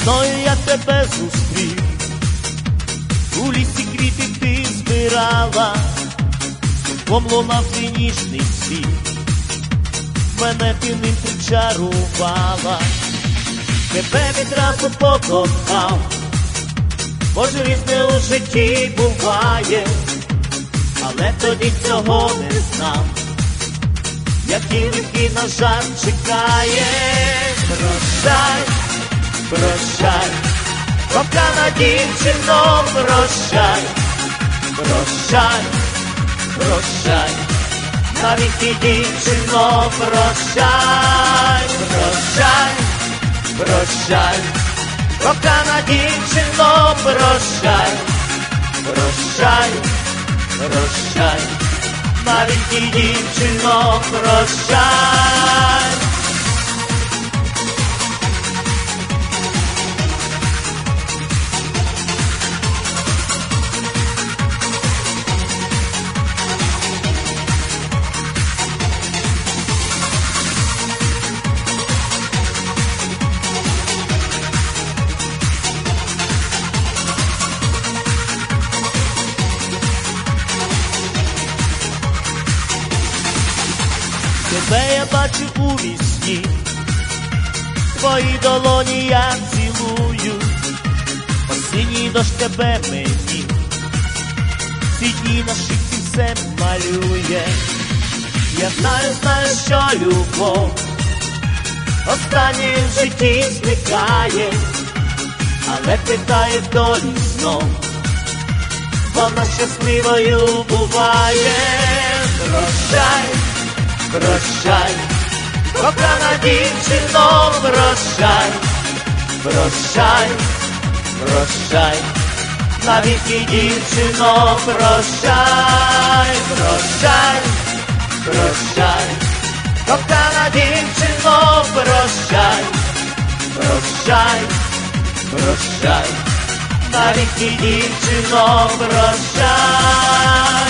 Весною я тебе зустрів, у лісі квіти ти збирала, Ступом лунав твій ніжний світ, мене ти ним причарувала. Тебе відразу покохав, бо ж різне у житті буває, але тоді цього не знав, який лихий на жаль чекає. Прощай, прощай, кохана дівчино, прощай, прощай, прощай, навіки дівчино, прощай, прощай, прощай, кохана дівчино, прощай, прощай, прощай, навіки дівчино, прощай. Тебе я бачу у вісні, твої долоні я цілую, осінній дощ тебе мені, ці дні на шипці все малює. Я знаю, що любов останнє в житті зникає, але питає долі знов, вона щасливою буває. Прощай, прощай, кохана дівчино, прощай, прощай, прощай, навіки дівчино, прощай, прощай, прощай, кохана дівчино, прощай, прощай, прощай, навіки дівчино, прощай.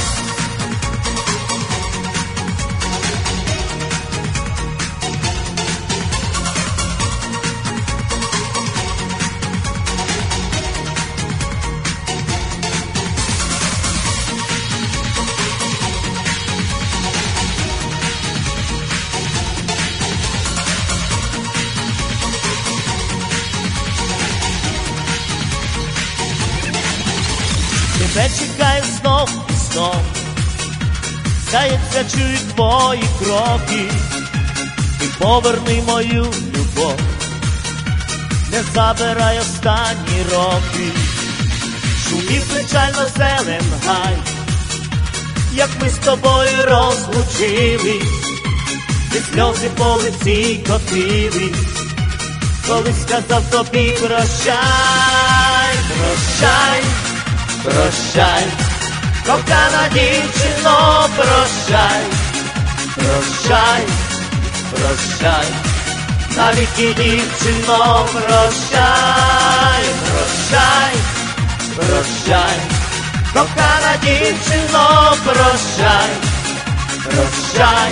Тебе чекаю знов і знов, здається, чую твої кроки, ти поверни мою любов, не забирай останні роки. Шумів печально зелен гай, як ми з тобою розлучились, і сльози по лиці котились, коли сказав тобі прощай, прощай, прощай, кохана дівчино, прощай, прощай, прощай, навіки дівчино, прощай, прощай, прощай, кохана дівчино, прощай, прощай,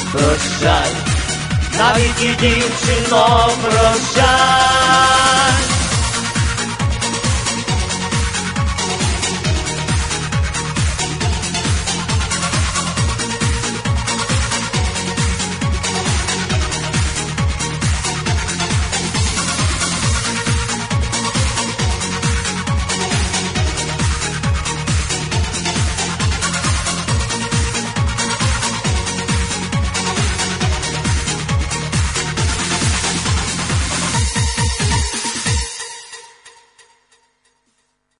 прощай, навіки дівчино, прощай.